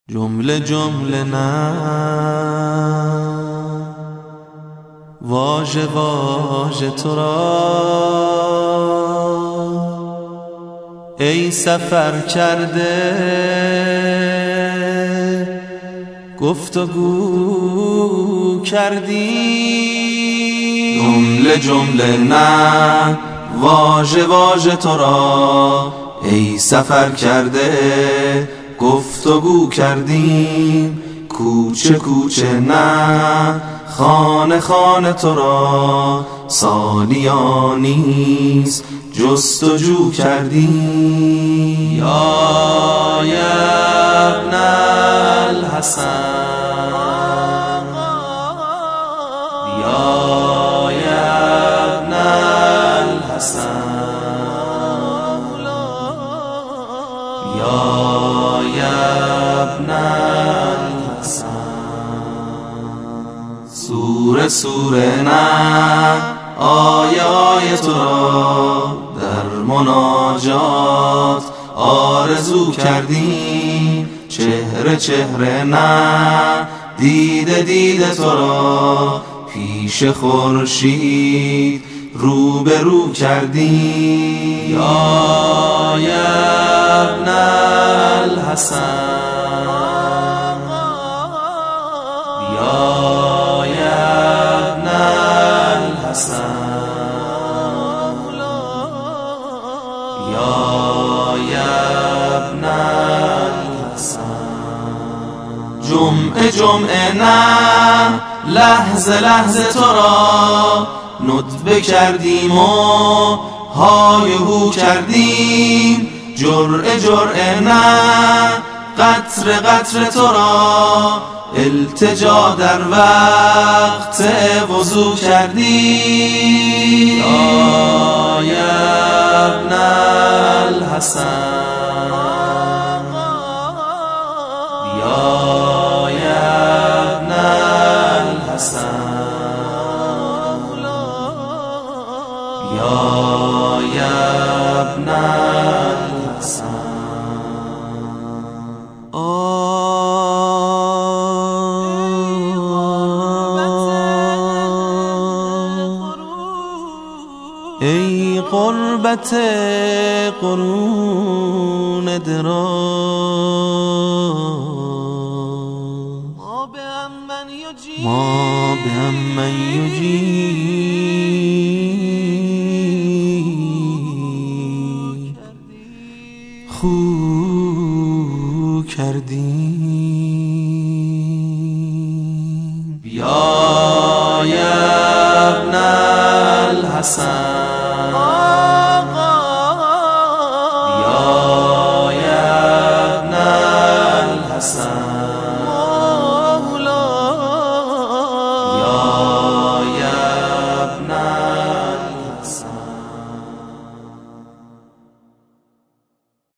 جمله جمله نه، واژه واژه تو را ای سفر کرده گفتگو کردی. جمله جمله نه، واژه واژه تو را ای سفر کرده گفتگو کردیم. کوچه کوچه نه، خانه خانه تو را سالیانیست جستجو کردیم. یا ابن الحسن، یا ابن الحسن، یا ابن الحسن. سوره سوره نه، آیه آیه تو را در مناجات آرزو کردیم. چهره چهره نه، دیده دیده تو را پیش خورشید روبرو کردیم. یا ابن الحسن، یا ابن الحسن، یا ابن الحسن. جمعه جمعه نه، لحظه لحظه تو را ندبه کردیم و های هو کردیم. جرعه جرعه نه، قطره قطره تو را التجا در وقت وضو کردیم. یا ابن الحسن، یا ابن الحسن، یا ابن الحسن. ای غربت قرون دراز، ما به هم من یجی خو کردیم. یا ابن الحسن،